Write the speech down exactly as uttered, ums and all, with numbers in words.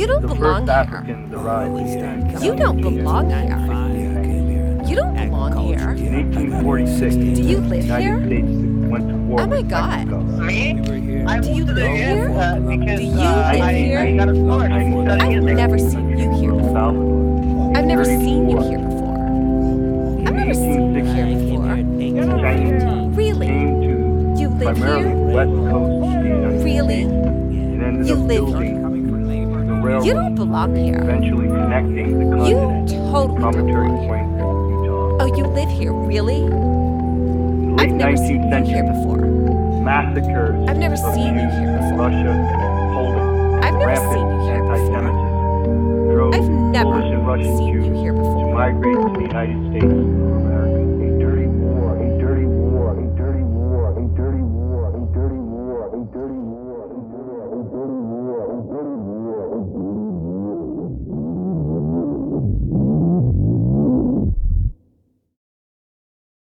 You don't The belong first here. Africans arrived You don't belong here. You don't belong here. in eighteen forty-six. Do you live the United here? States went to war Oh my with God. Mexico. Me? I Do you moved to live the here? uh, because Do you uh, live I, here? I got a scholarship to study I've in there. never seen you here before. I've never seen you here before. I've never seen you here before. Chinese Really? came to You live primarily here? the west coast of the United Really? States and ended You up live building the railroad, You don't belong here. eventually connecting the You continent totally don't promontory belong here. point of Utah. Oh, you live here, really? In the I've late never seen nineteenth you here century, before. massacres I've never of seen you Jews here in before. Russia and Poland, I've never rampant seen you here before. anti-Semitism drove I've never Polish and Russian seen Jews you here to before. migrate to the United States